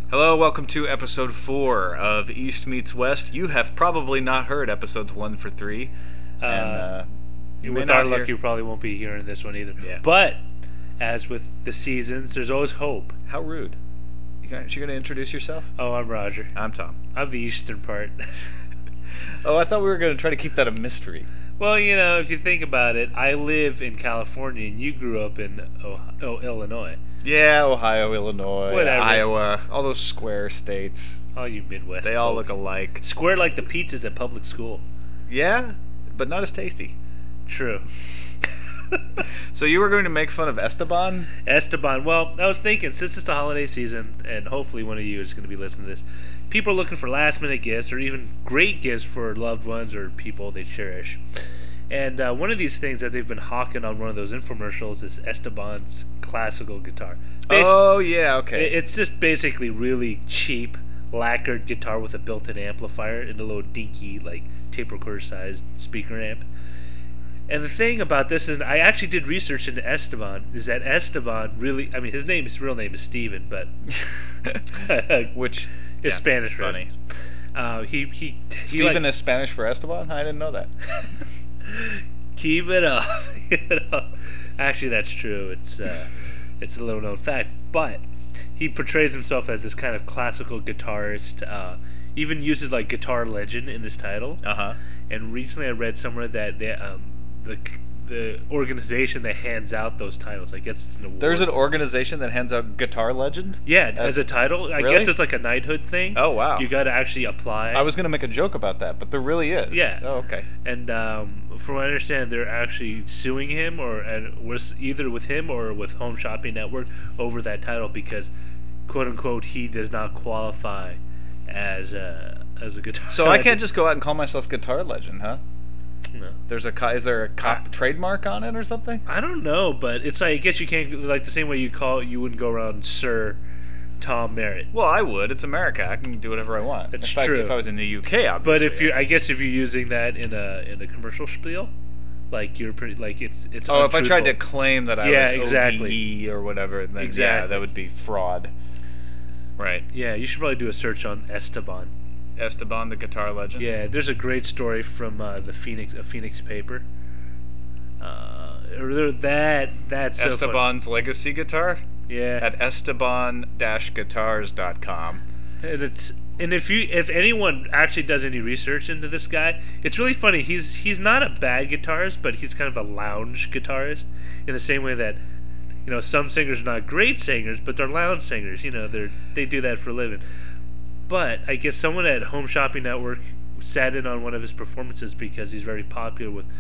Hello, welcome to episode 4 of East Meets West. You have probably not heard episodes 1 for 3, and you may With not our luck, hear... you probably won't be hearing this one either. Yeah. But as with the seasons, there's always hope. How rude. You going to introduce yourself? Oh, I'm Roger. I'm Tom. I'm the eastern part. Oh, I thought we were going to try to keep that a mystery. Well, if you think about it, I live in California and you grew up in Illinois. Yeah, Ohio, Illinois, Whatever. Iowa, all those square states. All you Midwest They all folk. look alike. Square like the pizzas at public school. Yeah, but not as tasty. True. So you were going to make fun of Esteban? Esteban. Well, I was thinking, since it's the holiday season, and hopefully one of you is going to be listening to this, people are looking for last-minute gifts or even great gifts for loved ones or people they cherish. And one of these things that they've been hawking on one of those infomercials is Esteban's classical guitar. Oh, yeah, okay. It's just basically really cheap, lacquered guitar with a built-in amplifier and a little dinky, like, tape recorder-sized speaker amp. And the thing about this is, I actually did research into Esteban, is that Esteban really, his real name is Steven, but Which is Spanish for funny. Steven is Spanish for Esteban? I didn't know that. Keep it up. Actually, that's true. It's a little known fact, but he portrays himself as this kind of classical guitarist. Even uses like guitar legend in his title. And recently, I read somewhere that the organization that hands out those titles, I guess it's an award. There's an organization that hands out Guitar Legend? Yeah, as a title. I Really? guess it's like a knighthood thing. Oh, wow. You got to actually apply. I was going to make a joke about that, but there really is. Yeah. Oh, okay. And from what I understand, they're actually suing him, was either with him or with Home Shopping Network over that title because, quote unquote, he does not qualify as a guitar. So I can't just go out and call myself Guitar Legend, huh? No. Is there a trademark on it or something? I don't know, but it's like I guess you can't, like the same way you wouldn't go around Sir Tom Merritt. Well, I would. It's America. I can do whatever I want. That's If true. I was in the UK, obviously. But if you're using that in a commercial spiel, like you're pretty like it's Oh, if I tried to untruthful. claim that I Yeah, was exactly. OBE or whatever, then yeah, Exactly. that would be fraud. Right. Yeah, you should probably do a search on Esteban. Esteban, the Guitar Legend? Yeah, there's a great story from the Phoenix paper. That's so Esteban's legacy guitar? funny. Yeah. At esteban-guitars.com. And if anyone actually does any research into this guy, it's really funny. He's not a bad guitarist, but he's kind of a lounge guitarist in the same way that some singers are not great singers, but they're lounge singers. They do that for a living. But I guess someone at Home Shopping Network sat in on one of his performances because he's very popular with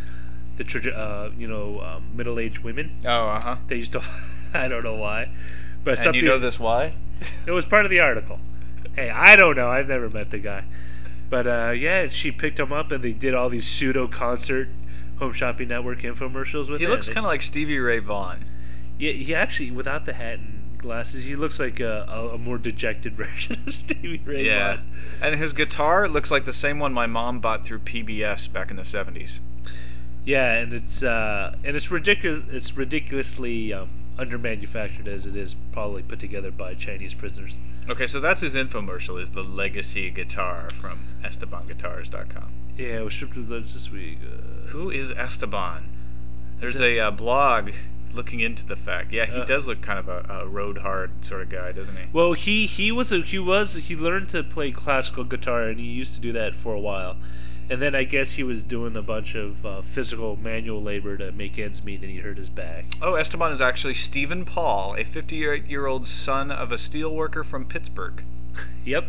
the middle-aged women. Oh, uh-huh. They used to, I don't know why, but And you know this why? It was part of the article. Hey, I don't know. I've never met the guy, but yeah, she picked him up and they did all these pseudo concert Home Shopping Network infomercials with He him. looks kind of like Stevie Ray Vaughan. Yeah, he actually, without the hat and glasses, he looks like a more dejected version of Stevie Ray Vaughan. And his guitar looks like the same one my mom bought through PBS back in the 70s. Yeah, and it's ridiculous. It's ridiculously undermanufactured as it is, probably put together by Chinese prisoners. Okay, so that's his infomercial, is the legacy guitar from EstebanGuitars.com. Yeah, it was shipped with those this week. Who is Esteban? There's a blog looking into the fact. Yeah, he does look kind of a road hard sort of guy, doesn't he? Well, he learned to play classical guitar, and he used to do that for a while. And then I guess he was doing a bunch of physical manual labor to make ends meet, and he hurt his back. Oh, Esteban is actually Stephen Paul, a 58-year-old son of a steelworker from Pittsburgh. Yep.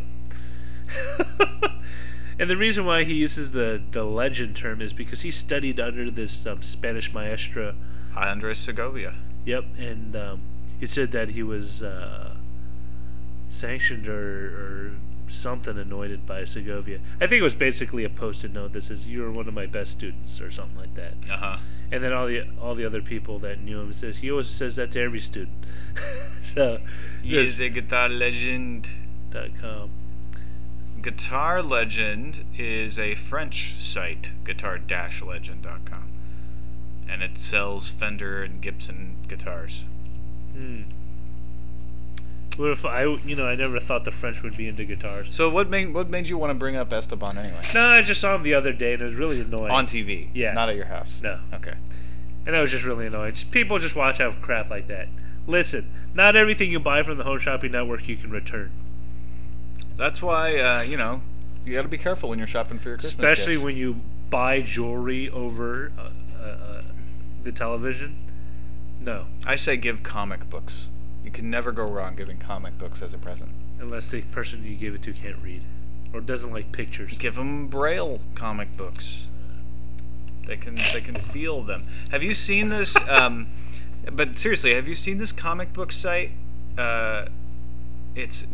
And the reason why he uses the legend term is because he studied under this Spanish maestro. Andres Segovia. Yep, and he said that he was sanctioned or something anointed by Segovia. I think it was basically a post-it note that says, "You're one of my best students," or something like that. Uh-huh. And then all the other people that knew him says he always says that to every student. So He is a guitar legend. .com. Guitar Legend is a French site, guitar-legend.com. And it sells Fender and Gibson guitars. What if I never thought the French would be into guitars. So what made you want to bring up Esteban anyway? No, I just saw him the other day and it was really annoying. On TV? Yeah. Not at your house? No. Okay. And it was just really annoying. People just watch out for crap like that. Listen, not everything you buy from the Home Shopping Network you can return. That's why, you got to be careful when you're shopping for your Christmas Especially gifts. when you buy jewelry over the television. No. I say give comic books. You can never go wrong giving comic books as a present. Unless the person you give it to can't read. Or doesn't like pictures. Give them Braille comic books. They can feel them. Have you seen this? But seriously, have you seen this comic book site? It's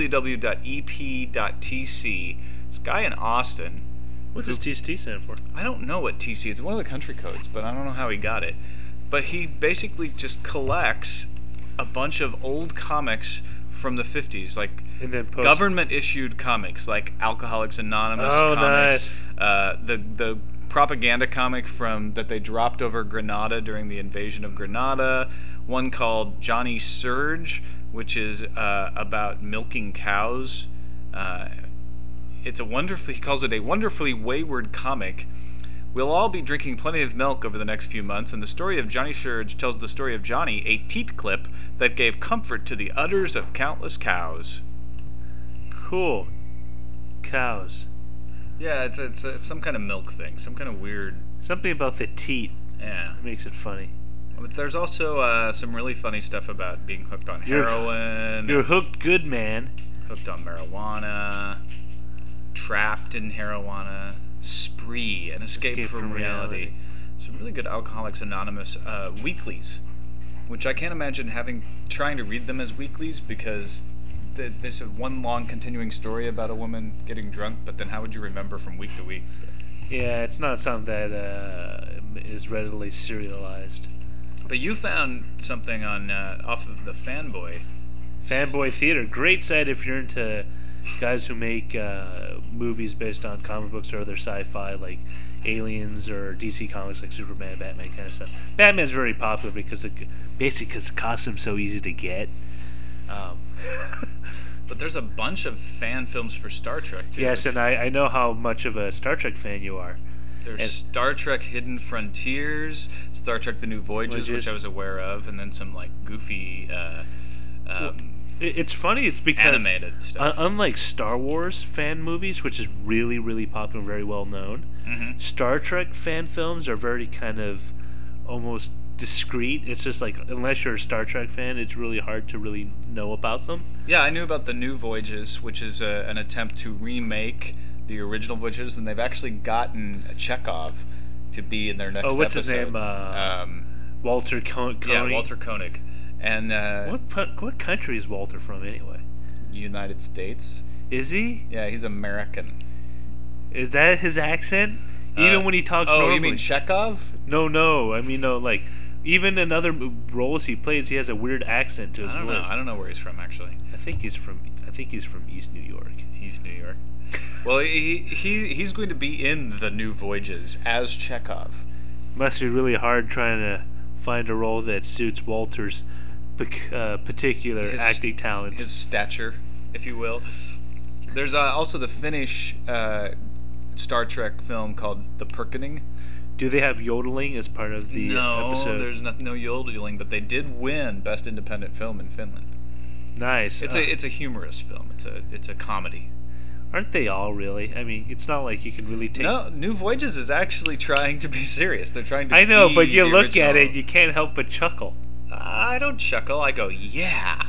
www.ep.tc. This guy in Austin. What does TC stand for? I don't know what TC is. It's one of the country codes, but I don't know how he got it. But he basically just collects a bunch of old comics from the 50s, like government-issued comics, like Alcoholics Anonymous comics. Nice. The propaganda comic that they dropped over Grenada during the invasion of Grenada. One called Johnny Surge, which is about milking cows. He calls it a wonderfully wayward comic. We'll all be drinking plenty of milk over the next few months, and the story of Johnny Surge tells the story of Johnny, a teat clip that gave comfort to the udders of countless cows. Cool. Cows. Yeah, it's some kind of milk thing, some kind of weird... Something about the teat. Yeah. Makes it funny. But there's also some really funny stuff about being hooked on heroin. You're hooked good, man. Hooked on marijuana. Trapped in marijuana. Spree, an escape from reality. Some really good Alcoholics Anonymous weeklies, which I can't imagine trying to read them as weeklies because there's one long continuing story about a woman getting drunk, but then how would you remember from week to week? Yeah, it's not something that is readily serialized. But you found something on off of the Fanboy Theater. Great site if you're into guys who make movies based on comic books or other sci-fi like Aliens or DC Comics like Superman, Batman kind of stuff. Batman's very popular because it costume's so easy to get. But there's a bunch of fan films for Star Trek too. Yes, and I know how much of a Star Trek fan you are. There's Star Trek Hidden Frontiers, Star Trek The New Voyages, which I was aware of, and then some like goofy it's funny. It's because animated stuff. Unlike Star Wars fan movies, which is really, really popular and very well known, Star Trek fan films are very kind of almost discreet. It's just like unless you're a Star Trek fan, it's really hard to really know about them. Yeah, I knew about The New Voyages, which is an attempt to remake the original Voyages, and they've actually gotten Chekhov to be in their next episode. Oh, what's his name? Walter Koenig. Yeah, Walter Koenig. And what country is Walter from anyway? United States. Is he? Yeah, he's American. Is that his accent? Even when he talks normally. Oh, you mean Chekhov? No. I mean, no, like, even in other roles he plays, he has a weird accent to his voice. I don't know where he's from, actually. I think he's from East New York. East New York. Well, he's going to be in The New Voyages as Chekhov. Must be really hard trying to find a role that suits Walter's particular acting talents. His stature, if you will. There's also the Finnish Star Trek film called The Perkening. Do they have yodeling as part of the episode? No, there's no yodeling, but they did win Best Independent Film in Finland. Nice. It's a humorous film. It's a comedy. Aren't they all really? I mean, it's not like you can really take... No, New Voyages is actually trying to be serious. They're trying to I know, but you look original. at it, you can't help but chuckle. I don't chuckle. I go, yeah.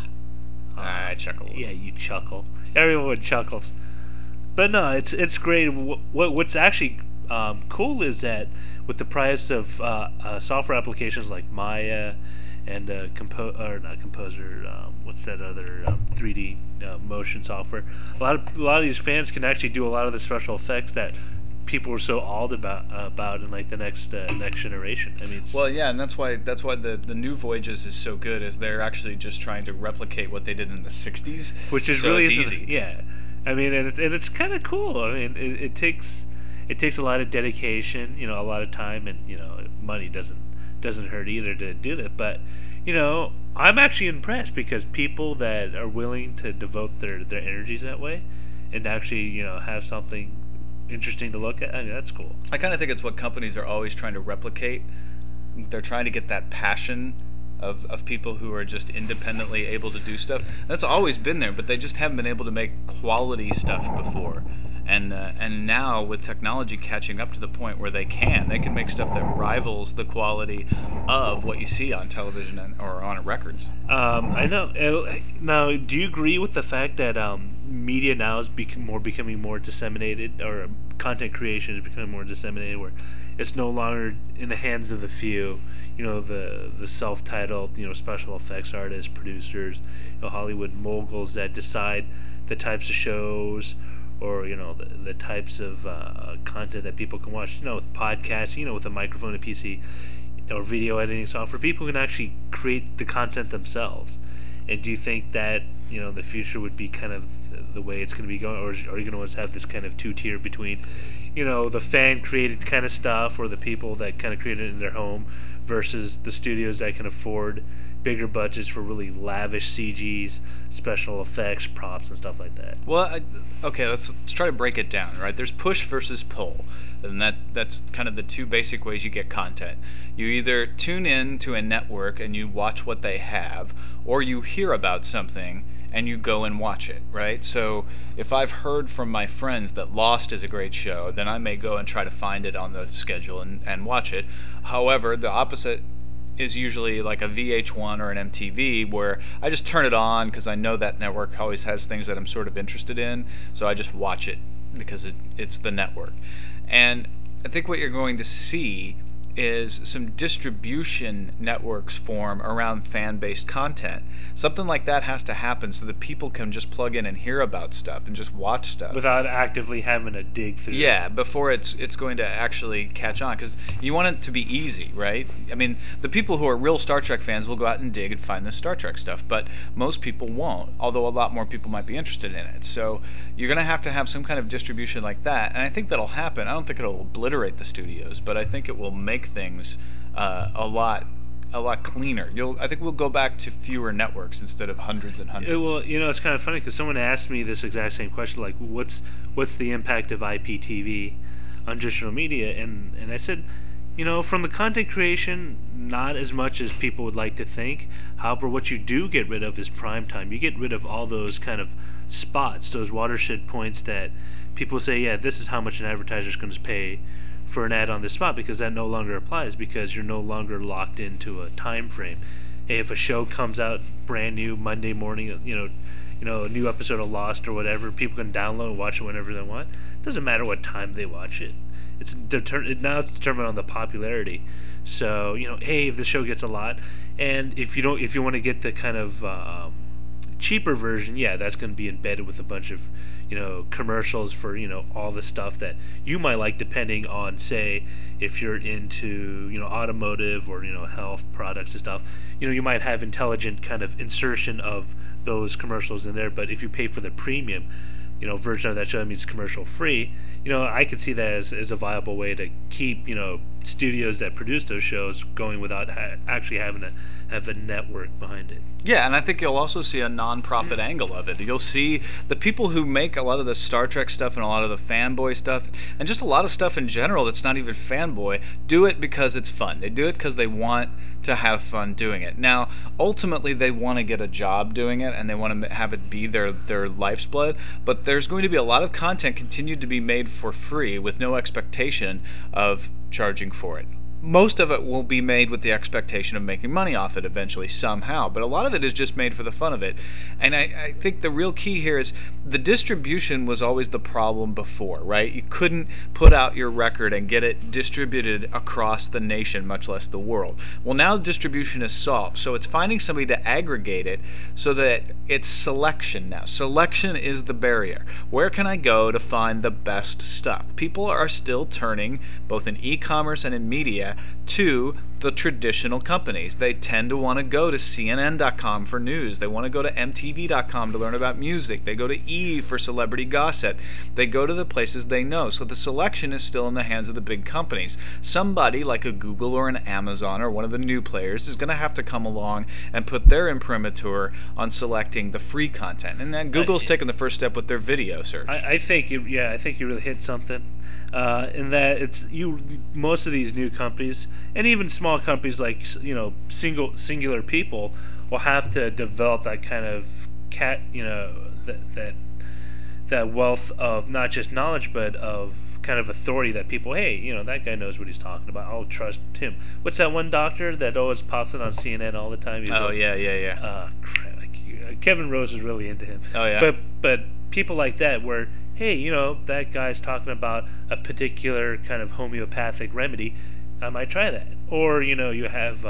I chuckle. Yeah, you chuckle. Everyone chuckles. But no, it's great. What's actually cool is that with the price of software applications like Maya and not Composer, what's that other 3D motion software? A lot of these fans can actually do a lot of the special effects that people were so awed about in like the next generation. I mean, and that's why the New Voyages is so good, is they're actually just trying to replicate what they did in the '60s, which is so really easy. Yeah, I mean, and it's kind of cool. I mean, it takes a lot of dedication, a lot of time, and money doesn't hurt either to do that. But I'm actually impressed because people that are willing to devote their energies that way and actually, have something interesting to look at, I mean, that's cool. I kind of think it's what companies are always trying to replicate. They're trying to get that passion of people who are just independently able to do stuff. That's always been there, but they just haven't been able to make quality stuff before. And now with technology catching up to the point where they can make stuff that rivals the quality of what you see on television or on records. I know. Now, do you agree with the fact that media now is becoming more disseminated, or content creation is becoming more disseminated, where it's no longer in the hands of the few? The self-titled, special effects artists, producers, Hollywood moguls that decide the types of shows or the types of content that people can watch. With podcasts, with a microphone, a PC, or video editing software, people can actually create the content themselves. And do you think that the future would be kind of the way it's going to be going, or are you going to always have this kind of two-tier between, the fan-created kind of stuff, or the people that kind of create it in their home, versus the studios that can afford bigger budgets for really lavish CGs, special effects, props, and stuff like that? Well, okay, let's try to break it down. Right, there's push versus pull, and that's kind of the two basic ways you get content. You either tune in to a network and you watch what they have, or you hear about something and you go and watch it, right? So if I've heard from my friends that Lost is a great show, then I may go and try to find it on the schedule and watch it. However, the opposite is usually like a VH1 or an MTV, where I just turn it on because I know that network always has things that I'm sort of interested in, so I just watch it because it's the network. And I think what you're going to see is some distribution networks form around fan-based content. Something like that has to happen so that people can just plug in and hear about stuff and just watch stuff without actively having to dig through. Yeah, before it's going to actually catch on, because you want it to be easy, right? I mean, the people who are real Star Trek fans will go out and dig and find the Star Trek stuff, but most people won't, although a lot more people might be interested in it. So you're going to have some kind of distribution like that, and I think that'll happen. I don't think it'll obliterate the studios, but I think it will make things a lot cleaner. I think we'll go back to fewer networks instead of hundreds and hundreds. Well, it's kind of funny because someone asked me this exact same question, like, what's the impact of IPTV on digital media? And I said, from the content creation, not as much as people would like to think. However, what you do get rid of is prime time. You get rid of all those kind of spots, those watershed points that people say, yeah, this is how much an advertiser is going to pay for an ad on this spot, because that no longer applies, because you're no longer locked into a time frame. Hey, if a show comes out brand new Monday morning, a new episode of Lost or whatever, people can download and watch it whenever they want. It doesn't matter what time they watch it. Now it's determined on the popularity. So hey, if the show gets a lot, and if you want to get the kind of cheaper version, yeah, that's going to be embedded with a bunch of commercials for all the stuff that you might like, depending on, say, if you're into automotive or health products and stuff. You might have intelligent kind of insertion of those commercials in there. But if you pay for the premium version of that show, that means commercial free. I could see that as a viable way to keep studios that produce those shows going without actually having to have a network behind it. Yeah, and I think you'll also see a non-profit angle of it. You'll see the people who make a lot of the Star Trek stuff and a lot of the fanboy stuff, and just a lot of stuff in general that's not even fanboy, do it because it's fun. They do it because they want to have fun doing it. Now, ultimately, they want to get a job doing it, and they want to have it be their life's blood, but there's going to be a lot of content continued to be made for free with no expectation of charging for it. Most of it will be made with the expectation of making money off it eventually somehow, but a lot of it is just made for the fun of it. And I think the real key here is the distribution was always the problem before, right? You couldn't put out your record and get it distributed across the nation, much less the world. Well, now distribution is solved, so it's finding somebody to aggregate it so that it's selection now. Selection is the barrier. Where can I go to find the best stuff? People are still turning, both in e-commerce and in media, to the traditional companies. They tend to want to go to CNN.com for news. They want to go to MTV.com to learn about music. They go to E! For celebrity gossip. They go to the places they know. So the selection is still in the hands of the big companies. Somebody like a Google or an Amazon or one of the new players is going to have to come along and put their imprimatur on selecting the free content. And then Google's taken the first step with their video search. I think you really hit something. In that most of these new companies and even small companies like singular people will have to develop that kind of that wealth of not just knowledge but of kind of authority that people, hey, that guy knows what he's talking about, I'll trust him. What's that one doctor that always pops in on CNN all the time? Kevin Rose is really into him. Oh yeah. But people like that where, hey, that guy's talking about a particular kind of homeopathic remedy, I might try that. Or, you have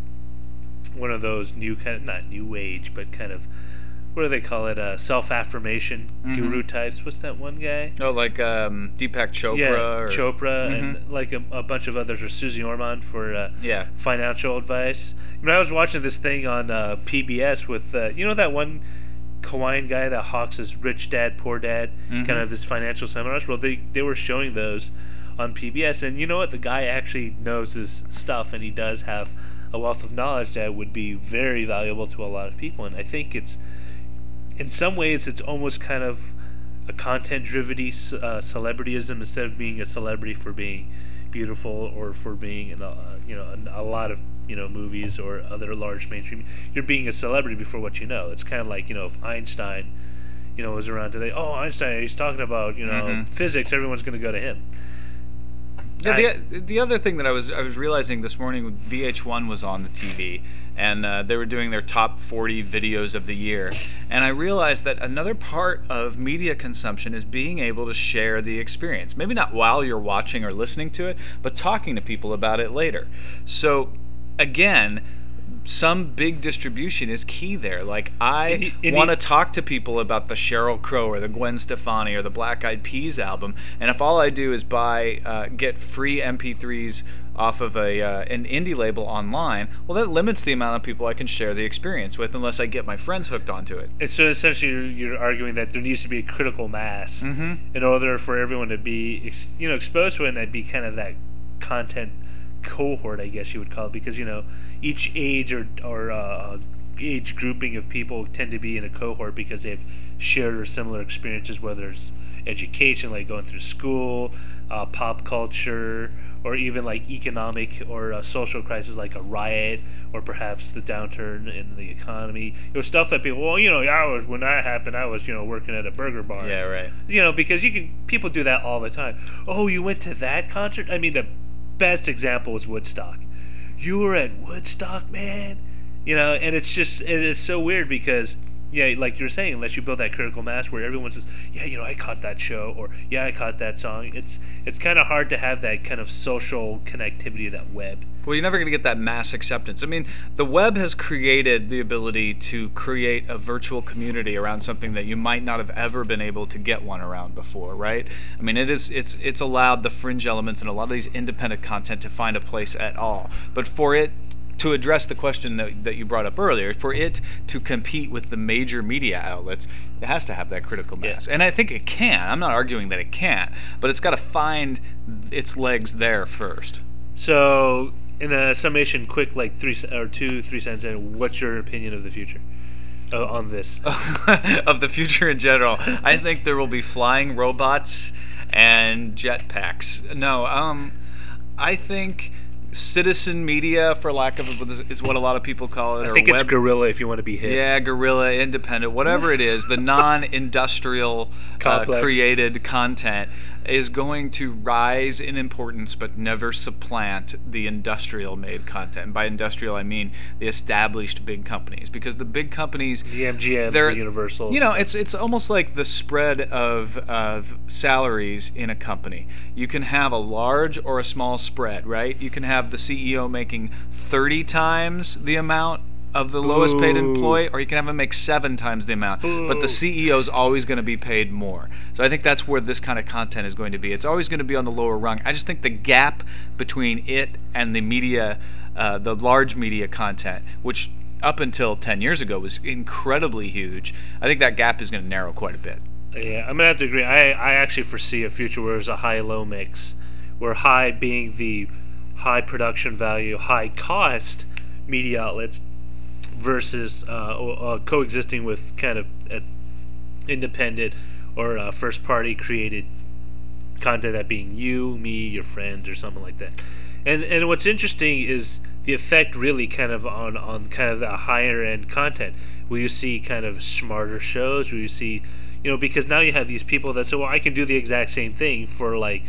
one of those new kind of, not new age, but kind of, what do they call it, self-affirmation guru types. What's that one guy? Oh, like Deepak Chopra. Yeah, Chopra, and like a bunch of others, or Susie Orman for financial advice. I was watching this thing on PBS with, that one Hawaiian guy that hawks his Rich Dad, Poor Dad, kind of his financial seminars. Well, they were showing those on PBS, and you know what? The guy actually knows his stuff, and he does have a wealth of knowledge that would be very valuable to a lot of people. And I think it's, in some ways, it's almost kind of a content-driven celebrityism instead of being a celebrity for being beautiful or for being in a lot of movies or other large mainstream. You're being a celebrity before what you know. It's kind of like, if Einstein, was around today. Oh, Einstein, he's talking about, physics. Everyone's going to go to him. Yeah, the other thing that I was realizing this morning, VH1 was on the TV, and they were doing their top 40 videos of the year, and I realized that another part of media consumption is being able to share the experience. Maybe not while you're watching or listening to it, but talking to people about it later. So, again, some big distribution is key there. Like, I want to talk to people about the Sheryl Crow or the Gwen Stefani or the Black Eyed Peas album, and if all I do is get free MP3s off of an indie label online, well, that limits the amount of people I can share the experience with, unless I get my friends hooked onto it. And so essentially, you're arguing that there needs to be a critical mass in order for everyone to be, exposed to it, and that'd be kind of that content cohort, I guess you would call it, because each age or age grouping of people tend to be in a cohort because they've shared or similar experiences, whether it's education, like going through school, pop culture, or even like economic or social crisis like a riot, or perhaps the downturn in the economy. Stuff that people, when that happened, I was working at a burger bar. Yeah, right. Because people do that all the time. Oh, you went to that concert? I mean, the best example is Woodstock. You were at Woodstock, man. And it's so weird because, like you're saying, unless you build that critical mass where everyone says, yeah, I caught that show, or yeah, I caught that song. It's kind of hard to have that kind of social connectivity of that web. Well, you're never going to get that mass acceptance. I mean, the web has created the ability to create a virtual community around something that you might not have ever been able to get one around before, right? I mean, it's allowed the fringe elements and a lot of these independent content to find a place at all. But for it to address the question that you brought up earlier, for it to compete with the major media outlets, it has to have that critical mass. Yeah. And I think it can. I'm not arguing that it can't, but it's got to find its legs there first. So, in a summation, quick, like 3 cents, what's your opinion of the future on this? Of the future in general, I think there will be flying robots and jetpacks. No, I think citizen media, for lack of is what a lot of people call it. I think it's guerrilla if you want to be hip. Yeah, guerrilla, independent, whatever it is, the non-industrial created content is going to rise in importance but never supplant the industrial-made content. And by industrial, I mean the established big companies, because the big companies, the MGMs, the Universals, it's almost like the spread of salaries in a company. You can have a large or a small spread, right? You can have the CEO making 30 times the amount of the lowest paid employee, or you can have him make 7 times the amount. But the CEO is always going to be paid more. So I think that's where this kind of content is going to be. It's always going to be on the lower rung. I just think the gap between it and the media the large media content, which up until 10 years ago was incredibly huge. I think that gap is going to narrow quite a bit. Yeah, I'm gonna have to agree. I actually foresee a future where there's a high-low mix, where high being the high production value, high cost media outlets versus coexisting with kind of independent or first party created content, that being you, me, your friends, or something like that. And what's interesting is the effect really kind of on kind of the higher end content, where you see kind of smarter shows, where you see, because now you have these people that say, well, I can do the exact same thing for like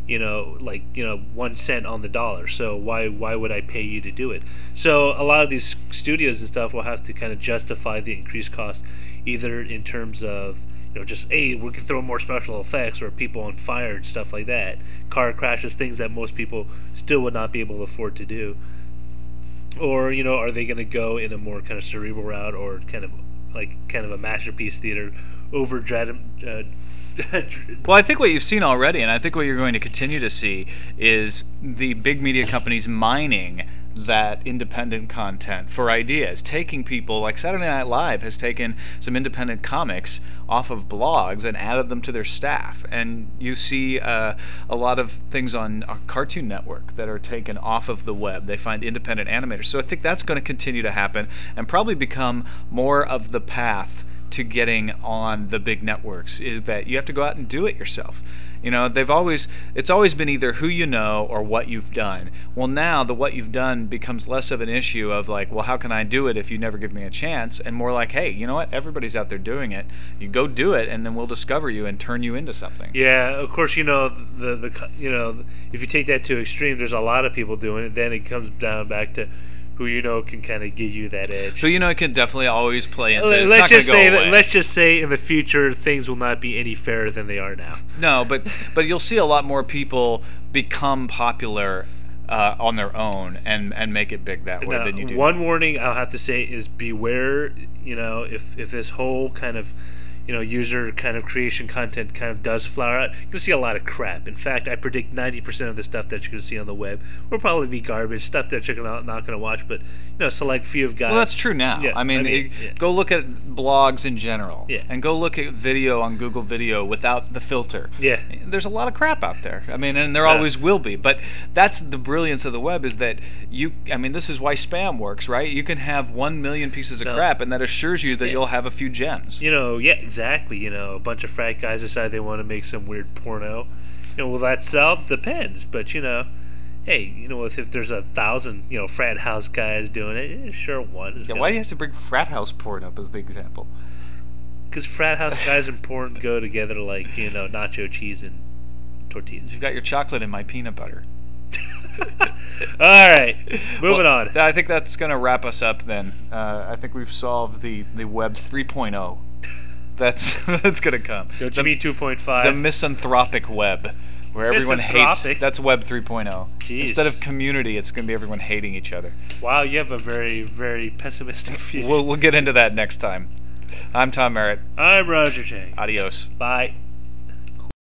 1 cent on the dollar. So why would I pay you to do it? So a lot of these studios and stuff will have to kind of justify the increased cost, either in terms of just, hey, we can throw more special effects, or people on fire and stuff like that, car crashes, things that most people still would not be able to afford to do. Or are they going to go in a more kind of cerebral route, or kind of a masterpiece theater over well, I think what you've seen already, and I think what you're going to continue to see, is the big media companies mining that independent content for ideas, taking people like Saturday Night Live has taken some independent comics off of blogs and added them to their staff, and you see a lot of things on Cartoon Network that are taken off of the web. They find independent animators. So I think that's going to continue to happen and probably become more of the path to getting on the big networks, is that you have to go out and do it yourself. It's always been either who you know or what you've done. Well, now the what you've done becomes less of an issue of like, well, how can I do it if you never give me a chance, and more like, hey, you know what, everybody's out there doing it. You go do it, and then we'll discover you and turn you into something. Yeah, of course, if you take that to extreme, there's a lot of people doing it. Then it comes down back to who can kind of give you that edge. Who it can definitely always play into. Let's just say in the future things will not be any fairer than they are now. No, but you'll see a lot more people become popular on their own and make it big that way than you do. One warning I'll have to say is beware. If this whole kind of user kind of creation content kind of does flower out, you'll see a lot of crap. In fact, I predict 90% of the stuff that you're going to see on the web will probably be garbage, stuff that you're not going to watch, but select few of guys. Well, that's true now. Yeah, Go look at blogs in general, yeah, and go look at video on Google Video without the filter. Yeah. There's a lot of crap out there. And there always will be, but that's the brilliance of the web, is that this is why spam works, right? You can have 1 million pieces of crap, and that assures you that you'll have a few gems. Exactly. A bunch of frat guys decide they want to make some weird porno. Will that sell? Depends. But hey, if there's 1,000 frat house guys doing it, sure, one is. Yeah. Why do you have to bring frat house porn up as the example? Because frat house guys and porn go together like nacho cheese and tortillas. You've got your chocolate and my peanut butter. All right, moving on. I think that's going to wrap us up then. I think we've solved the Web 3.0. That's going to come. Don't you mean 2.5? The misanthropic web, where everyone hates. That's Web 3.0. Jeez. Instead of community, it's going to be everyone hating each other. Wow, you have a very, very pessimistic view. We'll get into that next time. I'm Tom Merritt. I'm Roger J. Adios. Bye.